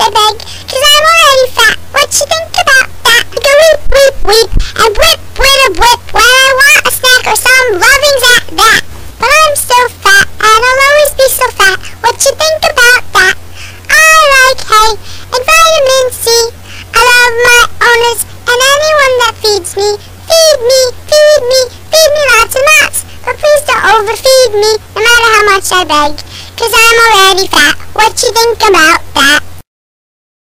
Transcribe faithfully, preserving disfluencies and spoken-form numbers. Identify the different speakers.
Speaker 1: I beg, cause I'm already fat. What you think about that? I go weep, weep, weep, and whip, whip, whip, when I want a snack or some lovings at that. But I'm so fat, and I'll always be so fat. What you think about that? I like hay and vitamin C. I love my owners and anyone that feeds me. Feed me, feed me, feed me lots and lots. But please don't overfeed me, no matter how much I beg. Cause I'm already fat. What you think about